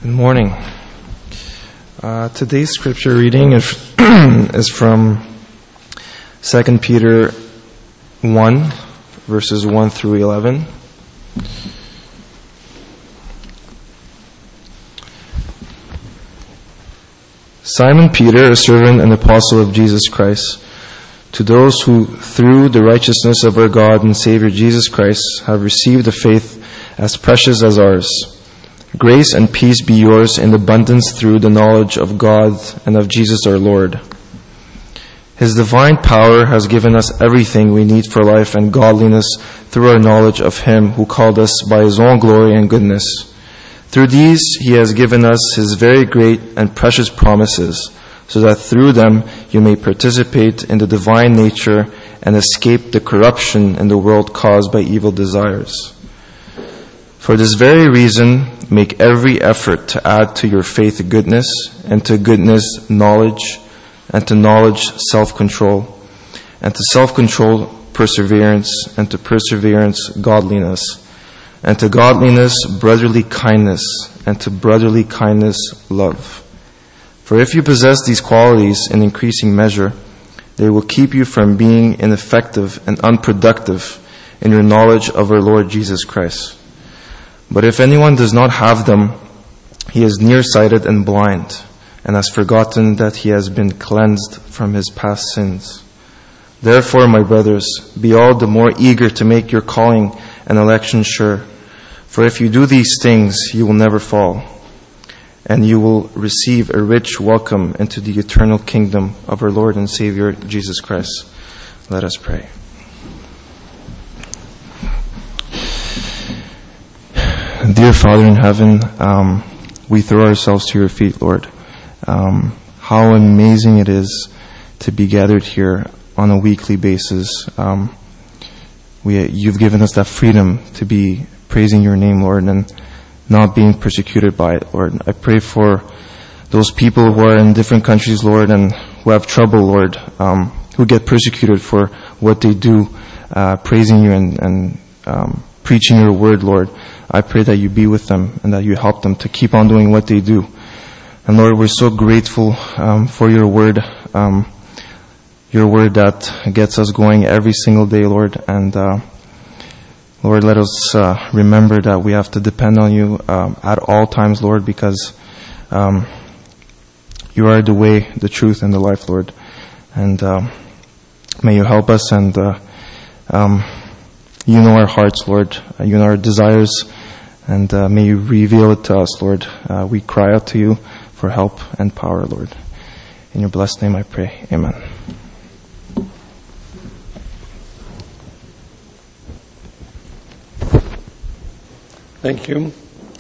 Good morning. Today's scripture reading is from 2 Peter 1, verses 1 through 11. Simon Peter, a servant and apostle of Jesus Christ, to those who, through the righteousness of our God and Savior Jesus Christ, have received a faith as precious as ours. Grace and peace be yours in abundance through the knowledge of God and of Jesus our Lord. His divine power has given us everything we need for life and godliness through our knowledge of Him who called us by His own glory and goodness. Through these He has given us His very great and precious promises, so that through them you may participate in the divine nature and escape the corruption in the world caused by evil desires. For this very reason, make every effort to add to your faith goodness, and to goodness knowledge, and to knowledge self-control, and to self-control perseverance, and to perseverance godliness, and to godliness brotherly kindness, and to brotherly kindness love. For if you possess these qualities in increasing measure, they will keep you from being ineffective and unproductive in your knowledge of our Lord Jesus Christ. But if anyone does not have them, he is nearsighted and blind, and has forgotten that he has been cleansed from his past sins. Therefore, my brothers, be all the more eager to make your calling and election sure. For if you do these things, you will never fall, and you will receive a rich welcome into the eternal kingdom of our Lord and Savior, Jesus Christ. Let us pray. Dear Father in heaven, we throw ourselves to your feet, Lord. How amazing it is to be gathered here on a weekly basis. You've given us that freedom to be praising your name, Lord, and not being persecuted by it, Lord. I pray for those people who are in different countries, Lord, and who have trouble, Lord, who get persecuted for what they do, praising you and preaching your word, Lord. I pray that you be with them and that you help them to keep on doing what they do. And Lord, we're so grateful for your word that gets us going every single day, Lord. And Lord, let us remember that we have to depend on you at all times, Lord, because you are the way, the truth, and the life, Lord. And may you help us, and you know our hearts, Lord. You know our desires, and may you reveal it to us, Lord. We cry out to you for help and power, Lord. In your blessed name I pray. Amen. Thank you.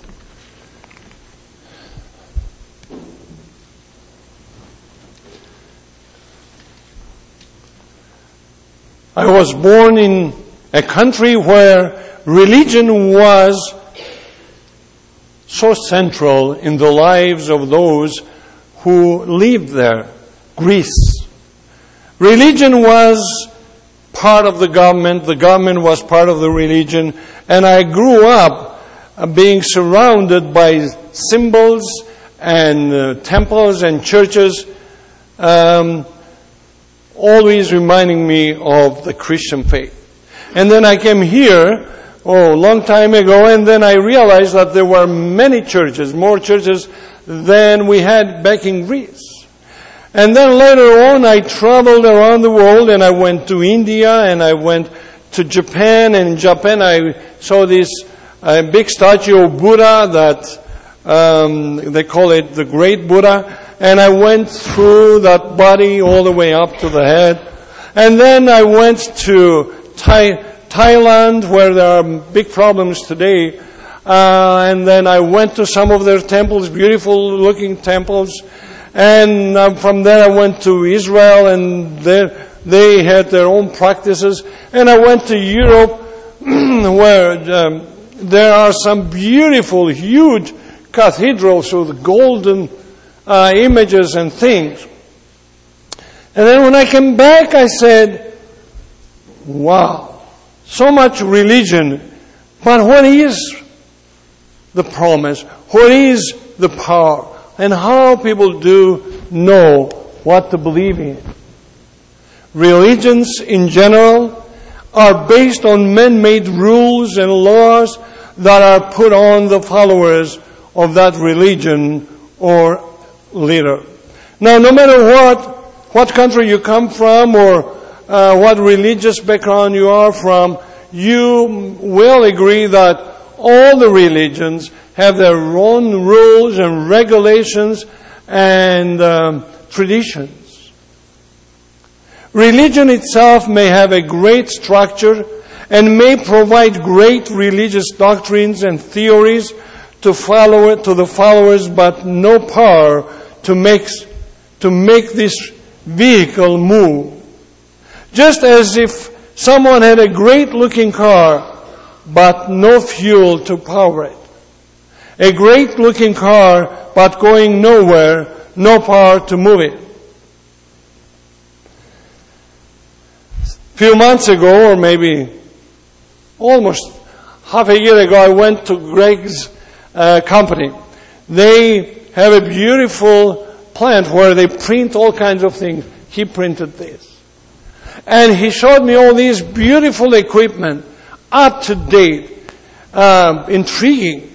I was born in a country where religion was so central in the lives of those who lived there. Greece. Religion was part of the government was part of the religion, and I grew up being surrounded by symbols and temples and churches, always reminding me of the Christian faith. And then I came here, a long time ago, and then I realized that there were many churches, more churches than we had back in Greece. And then later on, I traveled around the world, and I went to India, and I went to Japan, and in Japan I saw this big statue of Buddha that they call it the Great Buddha, and I went through that body all the way up to the head. And then I went to Thailand, where there are big problems today, and then I went to some of their temples, beautiful looking temples, and from there I went to Israel, and they had their own practices, and I went to Europe, where there are some beautiful, huge cathedrals with golden images and things. And then when I came back, I said, wow, so much religion, but what is the promise? What is the power and how people do know what to believe in. Religions in general are based on man-made rules and laws that are put on the followers of that religion or leader. Now, no matter what country you come from or what religious background you are from, you will agree that all the religions have their own rules and regulations and traditions. Religion itself may have a great structure and may provide great religious doctrines and theories to the followers, but no power to make this vehicle move. Just as if someone had a great-looking car, but no fuel to power it. A great-looking car, but going nowhere, no power to move it. A few months ago, or maybe almost half a year ago, I went to Greg's company. They have a beautiful plant where they print all kinds of things. He printed this. And he showed me all these beautiful equipment, up to date, intriguing.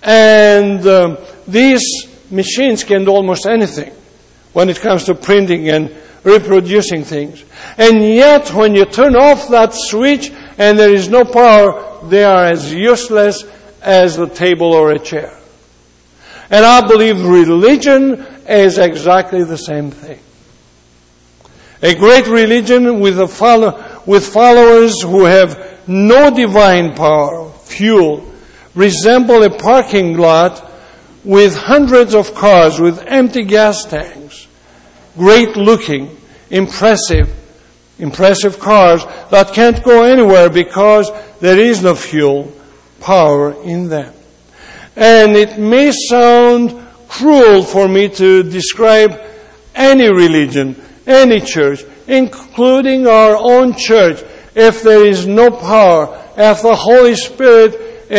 And these machines can do almost anything when it comes to printing and reproducing things. And yet, when you turn off that switch and there is no power, they are as useless as a table or a chair. And I believe religion is exactly the same thing. A great religion with followers who have no divine power, fuel, resemble a parking lot with hundreds of cars with empty gas tanks. Great looking, impressive cars that can't go anywhere because there is no fuel power in them. And it may sound cruel for me to describe any religion, any church, including our own church, if there is no power, if the Holy Spirit,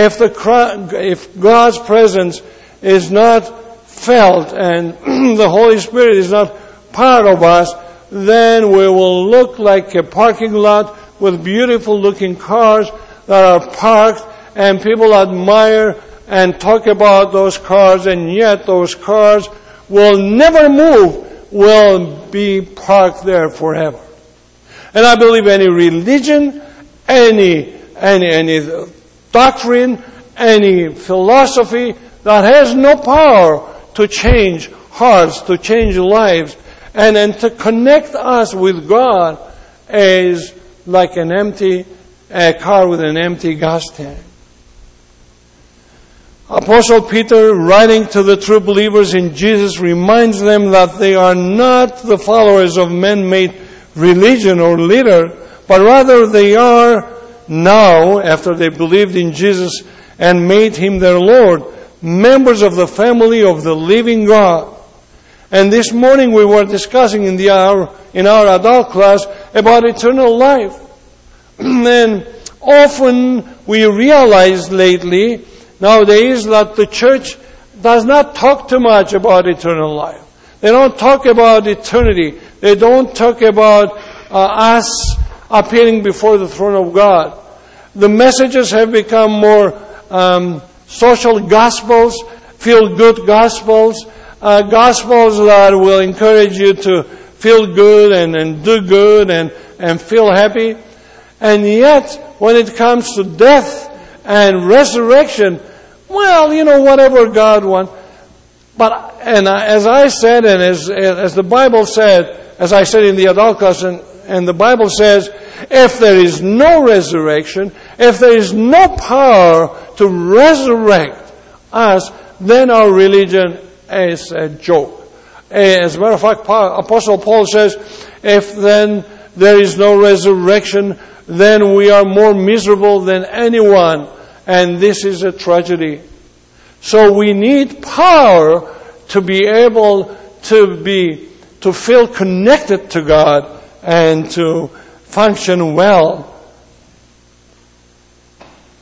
if God's presence is not felt and the Holy Spirit is not part of us, then we will look like a parking lot with beautiful looking cars that are parked and people admire and talk about those cars, and yet those cars will never move, will be parked there forever. And I believe any religion, any doctrine, any philosophy that has no power to change hearts, to change lives, and to connect us with God is like a car with an empty gas tank. Apostle Peter, writing to the true believers in Jesus, reminds them that they are not the followers of man-made religion or leader, but rather they are now, after they believed in Jesus and made Him their Lord, members of the family of the living God. And this morning we were discussing in our adult class about eternal life. And often we realize nowadays that the church does not talk too much about eternal life. They don't talk about eternity. They don't talk about us appearing before the throne of God. The messages have become more social gospels, feel-good gospels, gospels that will encourage you to feel good and do good and feel happy. And yet, when it comes to death and resurrection, well, whatever God wants. And as I said, and as the Bible said, as I said in the adult class, and the Bible says, if there is no resurrection, if there is no power to resurrect us, then our religion is a joke. As a matter of fact, Apostle Paul says, if then there is no resurrection, then we are more miserable than anyone. And this is a tragedy. So we need power to be able to feel connected to God and to function well.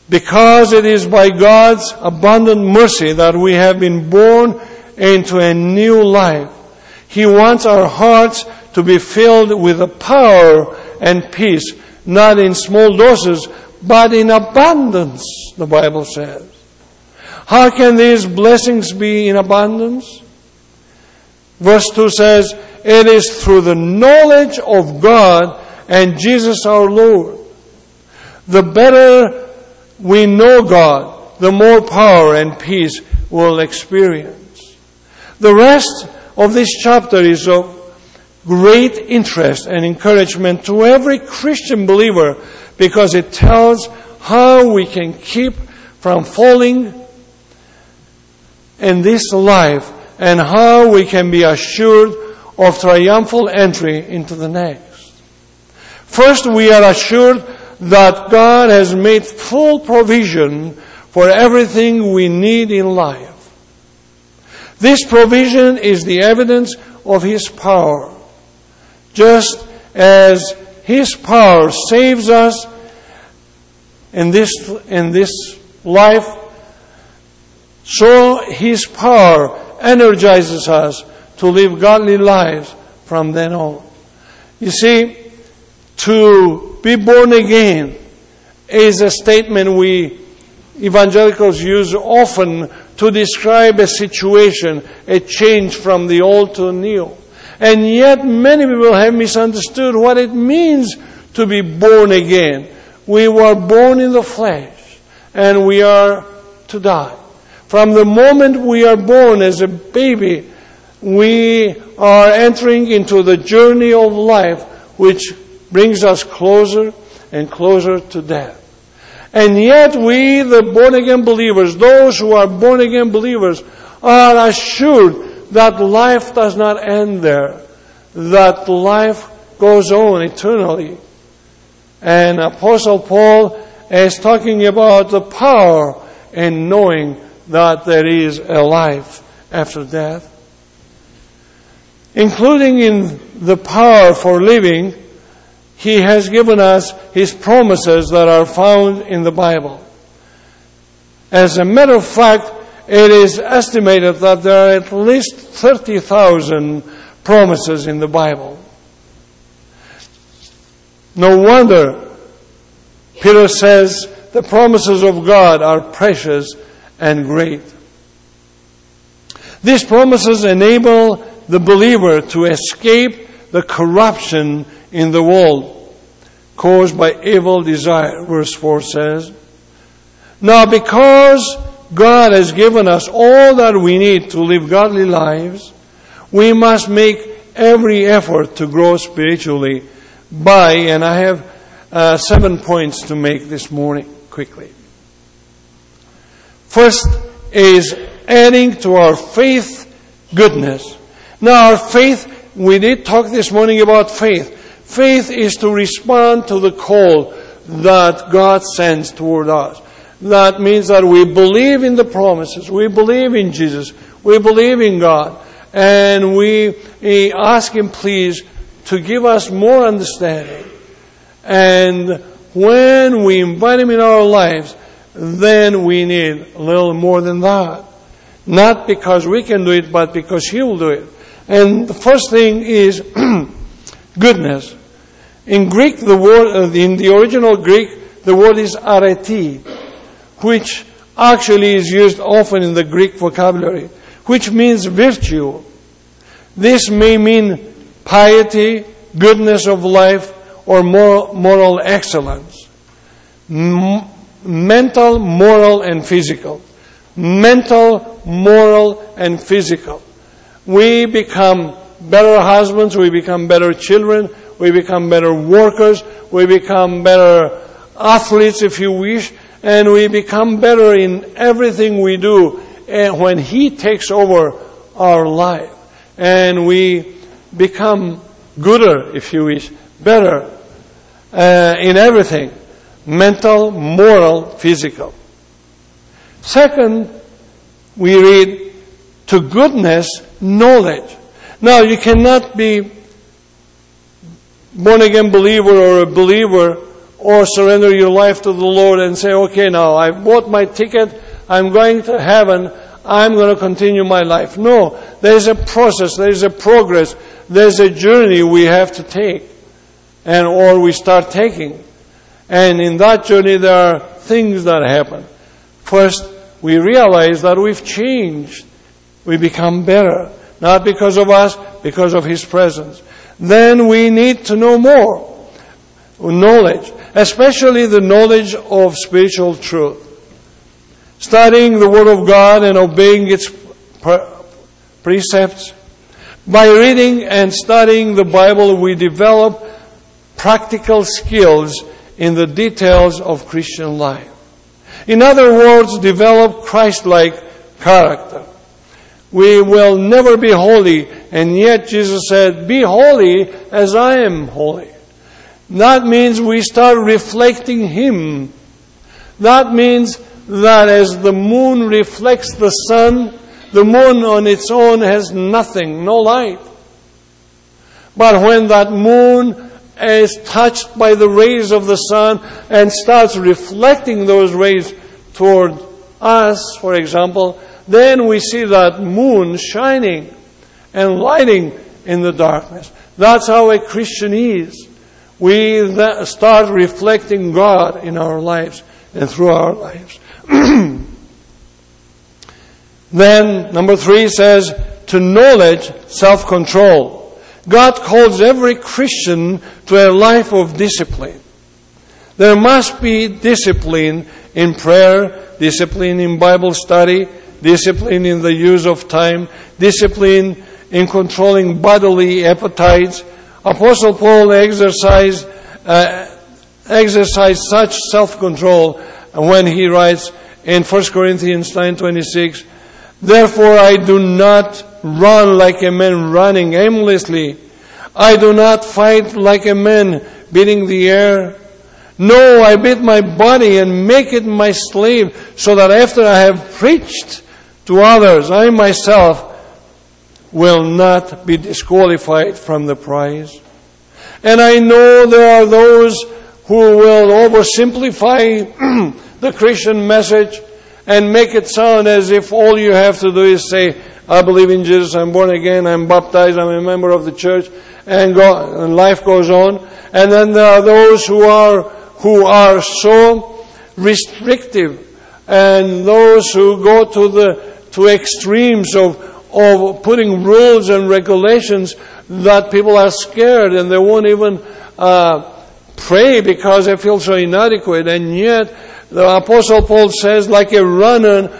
Because it is by God's abundant mercy that we have been born into a new life. He wants our hearts to be filled with the power and peace, not in small doses, but in abundance, the Bible says. How can these blessings be in abundance? Verse 2 says, it is through the knowledge of God and Jesus our Lord. The better we know God, the more power and peace we'll experience. The rest of this chapter is of great interest and encouragement to every Christian believer because it tells how we can keep from falling in this life and how we can be assured of triumphal entry into the next. First, we are assured that God has made full provision for everything we need in life. This provision is the evidence of His power. Just as His power saves us in this life, so His power energizes us to live godly lives from then on. You see, to be born again is a statement we evangelicals use often to describe a situation, a change from the old to the new. And yet many people have misunderstood what it means to be born again. We were born in the flesh and we are to die. From the moment we are born as a baby, we are entering into the journey of life which brings us closer and closer to death. And yet we, the born-again believers, those who are born-again believers, are assured that life does not end there, that life goes on eternally. And Apostle Paul is talking about the power in knowing that there is a life after death. Including in the power for living, He has given us His promises that are found in the Bible. As a matter of fact, it is estimated that there are at least 30,000 promises in the Bible. No wonder Peter says the promises of God are precious and great. These promises enable the believer to escape the corruption in the world caused by evil desire. Verse 4 says, now because God has given us all that we need to live godly lives, we must make every effort to grow spiritually by, and I have 7 points to make this morning quickly. First is adding to our faith goodness. Now our faith, we did talk this morning about faith. Faith is to respond to the call that God sends toward us. That means that we believe in the promises, we believe in Jesus, we believe in God, and we ask Him please to give us more understanding. And when we invite Him in our lives, then we need a little more than that. Not because we can do it, but because He will do it. And the first thing is goodness. In Greek, the word, in the original Greek, the word is arete, which actually is used often in the Greek vocabulary, which means virtue. This may mean piety, goodness of life, or moral excellence. Mental, moral, and physical. Mental, moral, and physical. We become better husbands, we become better children, we become better workers, we become better athletes, if you wish, and we become better in everything we do when He takes over our life. And we become gooder, if you wish, better in everything. Mental, moral, physical. Second, we read, to goodness, knowledge. Now, you cannot be born-again believer or a believer or surrender your life to the Lord and say, okay, now I've bought my ticket, I'm going to heaven, I'm going to continue my life. No, there's a process, there's a progress, there's a journey we have to take, or we start taking. And in that journey there are things that happen. First, we realize that we've changed. We become better. Not because of us, because of His presence. Then we need to know more. Knowledge. Especially the knowledge of spiritual truth. Studying the Word of God and obeying its precepts. By reading and studying the Bible, we develop practical skills in the details of Christian life. In other words, develop Christ-like character. We will never be holy, and yet Jesus said, be holy as I am holy. That means we start reflecting Him. That means that as the moon reflects the sun, the moon on its own has nothing, no light. But when that moon is touched by the rays of the sun and starts reflecting those rays toward us, for example, then we see that moon shining and lighting in the darkness. That's how a Christian is. We start reflecting God in our lives and through our lives. Then, number 3 says, to knowledge, self-control. God calls every Christian to a life of discipline. There must be discipline in prayer, discipline in Bible study, discipline in the use of time, discipline in controlling bodily appetites. Apostle Paul exercised such self-control when he writes in 1 Corinthians 9:26, therefore I do not run like a man running aimlessly. I do not fight like a man beating the air. No, I beat my body and make it my slave, so that after I have preached to others, I myself will not be disqualified from the prize. And I know there are those who will oversimplify the Christian message and make it sound as if all you have to do is say, I believe in Jesus, I'm born again, I'm baptized, I'm a member of the church, and life goes on. And then there are those who are so restrictive, and those who go to extremes of putting rules and regulations that people are scared and they won't even pray because they feel so inadequate. And yet the Apostle Paul says, like a runner,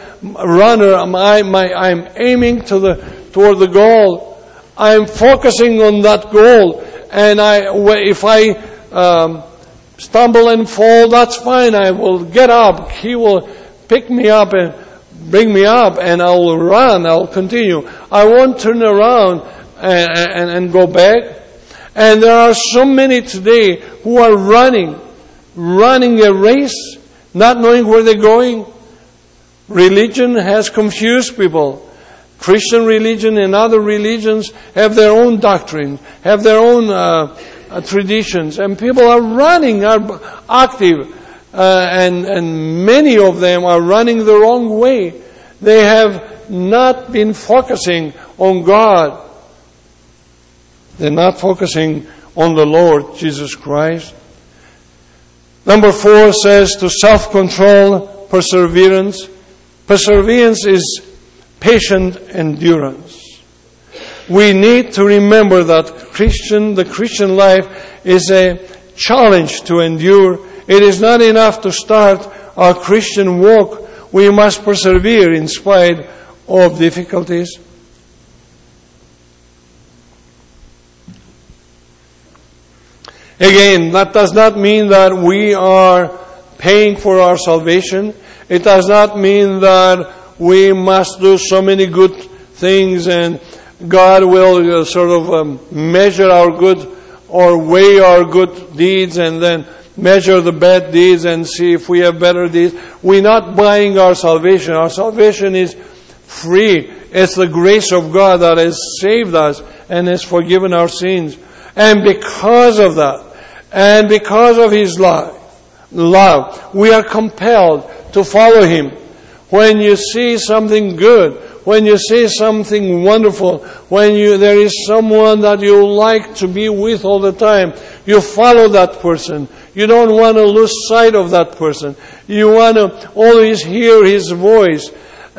I'm aiming toward the goal. I'm focusing on that goal, and if I stumble and fall, that's fine. I will get up. He will pick me up and bring me up, and I will run. I will continue. I won't turn around and go back. And there are so many today who are running a race, not knowing where they're going. Religion has confused people. Christian religion and other religions have their own doctrine, have their own traditions, and people are running, are active, and many of them are running the wrong way. They have not been focusing on God. They're not focusing on the Lord Jesus Christ. Number 4 says to self-control, perseverance. Perseverance is patient endurance. We need to remember that the Christian life is a challenge to endure. It is not enough to start our Christian walk. We must persevere in spite of difficulties. Again, that does not mean that we are paying for our salvation. It does not mean that we must do so many good things and God will measure our good or weigh our good deeds and then measure the bad deeds and see if we have better deeds. We're not buying our salvation. Our salvation is free. It's the grace of God that has saved us and has forgiven our sins. And because of that, and because of His life, love. We are compelled to follow Him. When you see something good, when you see something wonderful, when there is someone that you like to be with all the time, you follow that person. You don't want to lose sight of that person. You want to always hear his voice.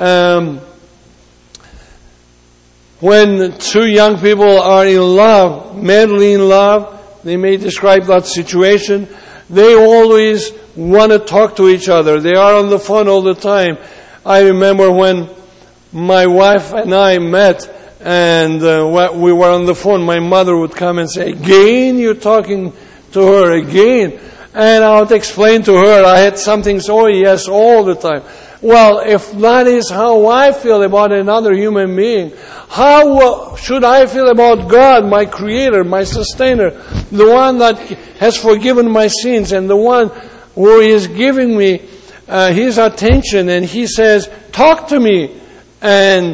When two young people are in love, madly in love, they may describe that situation. They always want to talk to each other. They are on the phone all the time. I remember when my wife and I met and we were on the phone, my mother would come and say, "Again, you're talking to her again?" And I would explain to her I had something, so yes, all the time. Well, if that is how I feel about another human being, how should I feel about God, my Creator, my Sustainer, the one that has forgiven my sins and the one who is giving me His attention, and He says, "Talk to me." And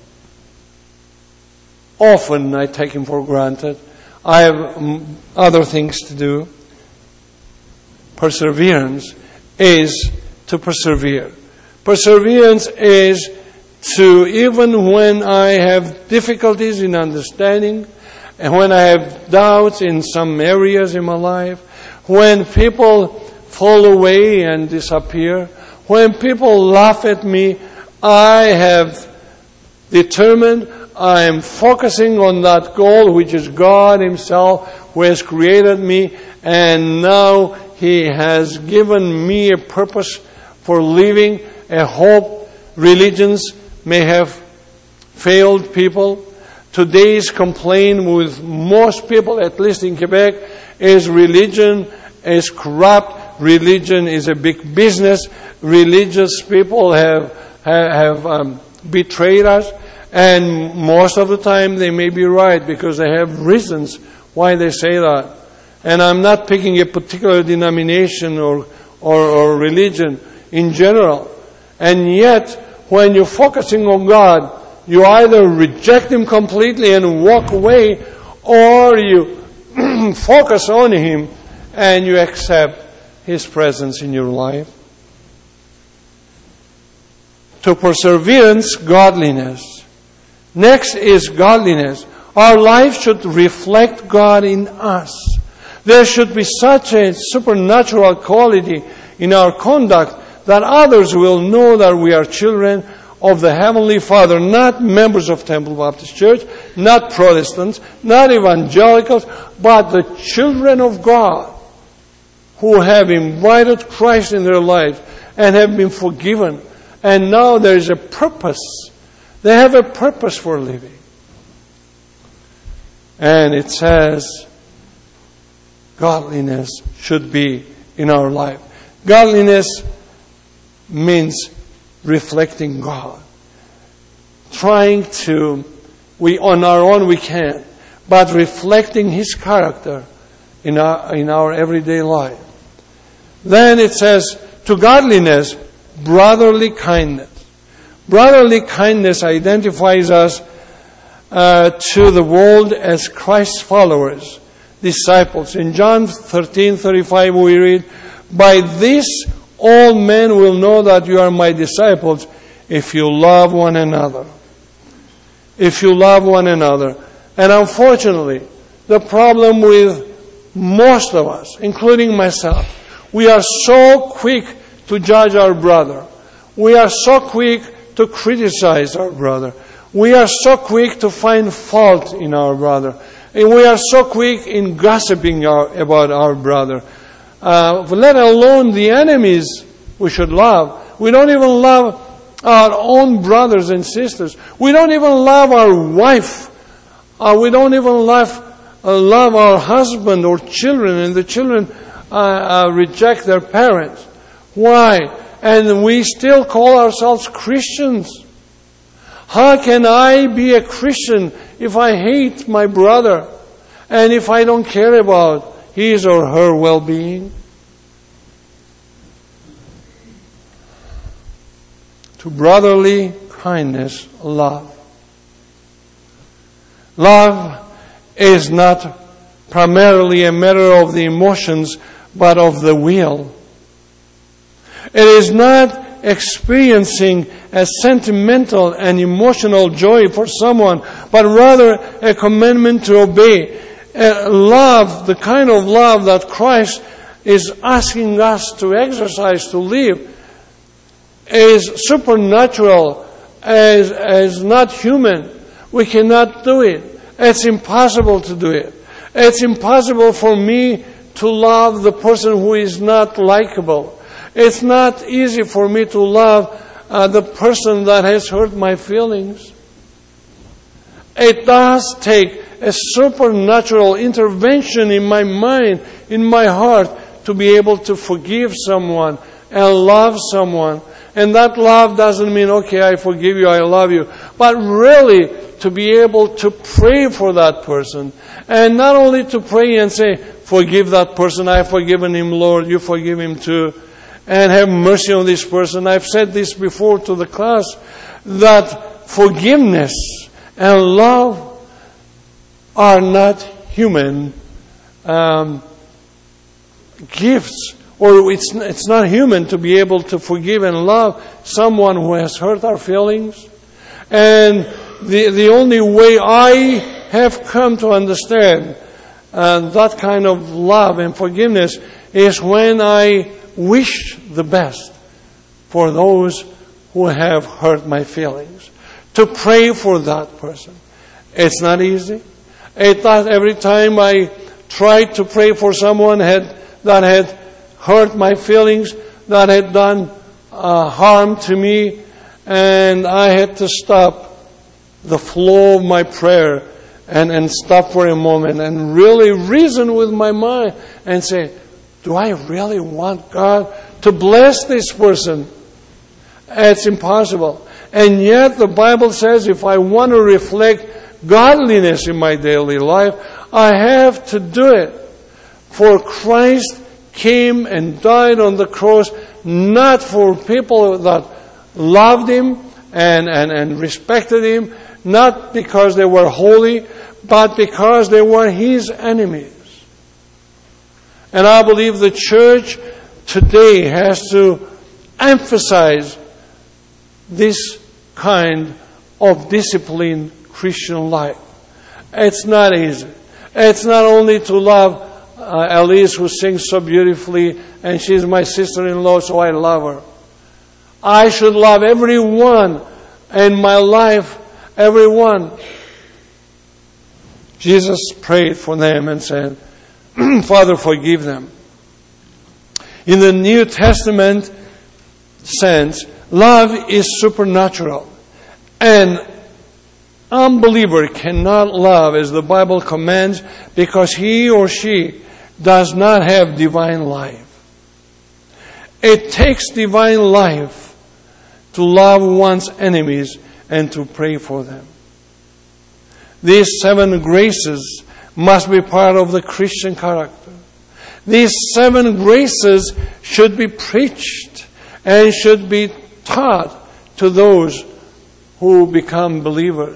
often I take Him for granted. I have other things to do. Perseverance is to persevere. Perseverance is to, even when I have difficulties in understanding, and when I have doubts in some areas in my life, when people fall away and disappear, when people laugh at me, I have determined, I am focusing on that goal, which is God Himself, who has created me, and now He has given me a purpose for living, a hope. Religions may have failed people. Today's complaint with most people, at least in Quebec, is religion is corrupt. Religion is a big business. Religious people have betrayed us. And most of the time they may be right because they have reasons why they say that. And I'm not picking a particular denomination or religion in general. And yet, when you're focusing on God, you either reject Him completely and walk away, or you focus on Him and you accept His presence in your life. To perseverance, godliness. Next is godliness. Our life should reflect God in us. There should be such a supernatural quality in our conduct that others will know that we are children of the Heavenly Father, not members of Temple Baptist Church, not Protestants, not evangelicals, but the children of God who have invited Christ in their life and have been forgiven. And now there is a purpose. They have a purpose for living. And it says, godliness should be in our life. Godliness means reflecting God. Trying to, on our own we can't, but reflecting His character in our everyday life. Then it says, to godliness, brotherly kindness. Brotherly kindness identifies us to the world as Christ's followers, disciples. In John 13:35 we read, "By this all men will know that you are my disciples if you love one another." If you love one another. And unfortunately, the problem with most of us, including myself, we are so quick to judge our brother. We are so quick to criticize our brother. We are so quick to find fault in our brother. And we are so quick in gossiping about our brother. Let alone the enemies we should love. We don't even love our own brothers and sisters. We don't even love our wife. We don't even love our husband or children, and the children reject their parents. Why? And we still call ourselves Christians. How can I be a Christian if I hate my brother and if I don't care about his or her well-being? To brotherly kindness, love. Love is not primarily a matter of the emotions, but of the will. It is not experiencing a sentimental and emotional joy for someone, but rather a commandment to obey. A love, the kind of love that Christ is asking us to exercise, to live, is supernatural, is not human. We cannot do it. It's impossible to do it. It's impossible for me to love the person who is not likable. It's not easy for me to love the person that has hurt my feelings. It does take a supernatural intervention in my mind, in my heart, to be able to forgive someone and love someone. And that love doesn't mean, okay, I forgive you, I love you. But really, to be able to pray for that person. And not only to pray and say, forgive that person, I've forgiven him, Lord, you forgive him too. And have mercy on this person. I've said this before to the class, that forgiveness and love are not human gifts. Or it's not human to be able to forgive and love someone who has hurt our feelings. And the only way I have come to understand that kind of love and forgiveness is when I wish the best for those who have hurt my feelings. To pray for that person. It's not easy. It's not every time I try to pray for someone that had hurt my feelings, that had done harm to me, and I had to stop the flow of my prayer and stop for a moment and really reason with my mind and say, do I really want God to bless this person? It's impossible. And yet the Bible says if I want to reflect godliness in my daily life, I have to do it. For Christ came and died on the cross not for people that loved Him and respected Him, not because they were holy, but because they were His enemies. And I believe the church today has to emphasize this kind of disciplined Christian life. It's not easy. It's not only to love Elise, who sings so beautifully, and she's my sister-in-law, so I love her. I should love everyone in my life, everyone. Jesus prayed for them and said, Father, forgive them. In the New Testament sense, love is supernatural. An unbeliever cannot love as the Bible commands because he or she does not have divine life. It takes divine life to love one's enemies and to pray for them. These 7 graces must be part of the Christian character. These 7 graces should be preached and should be taught to those who become believers.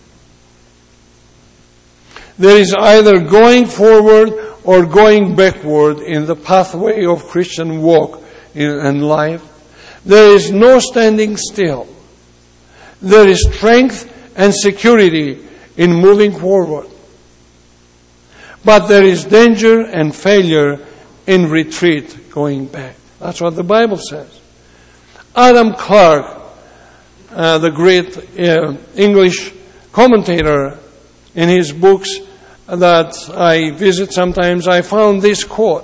There is either going forward or going backward in the pathway of Christian walk in life. There is no standing still. There is strength and security in moving forward. But there is danger and failure in retreat, going back. That's what the Bible says. Adam Clarke, the great English commentator, in his books that I visit sometimes, I found this quote.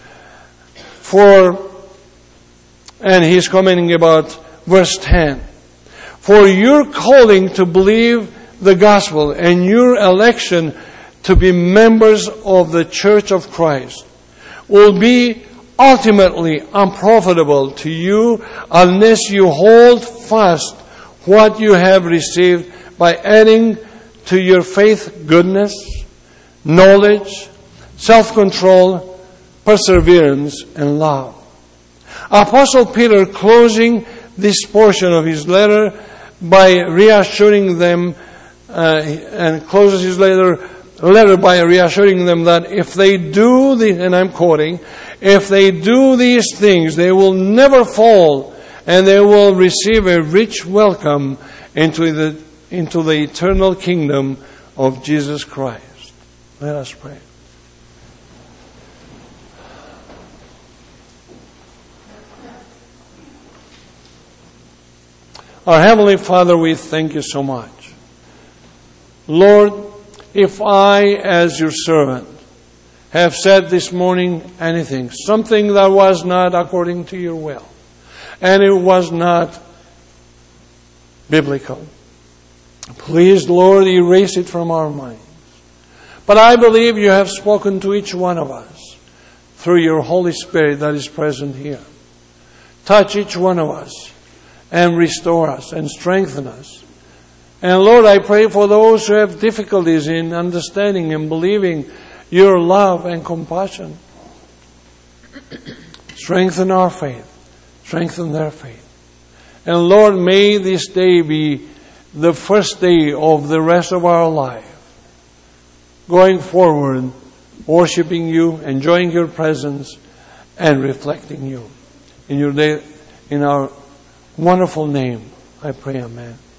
And he's commenting about verse 10. For your calling to believe the gospel and your election to be members of the Church of Christ will be ultimately unprofitable to you unless you hold fast what you have received by adding to your faith goodness, knowledge, self-control, perseverance, and love. Apostle Peter, closing this portion of his letter by reassuring them, and closes his letter letter by reassuring them that if they do and I'm quoting, if they do these things, they will never fall, and they will receive a rich welcome into the eternal kingdom of Jesus Christ. Let us pray. Our Heavenly Father, we thank you so much. Lord, if I, as your servant, have said this morning anything, something that was not according to your will, and it was not biblical, please, Lord, erase it from our minds. But I believe you have spoken to each one of us through your Holy Spirit that is present here. Touch each one of us and restore us and strengthen us. And Lord, I pray for those who have difficulties in understanding and believing your love and compassion. Strengthen our faith. Strengthen their faith. And Lord, may this day be the first day of the rest of our life. Going forward, worshiping you, enjoying your presence, and reflecting you. In our wonderful name, I pray, amen.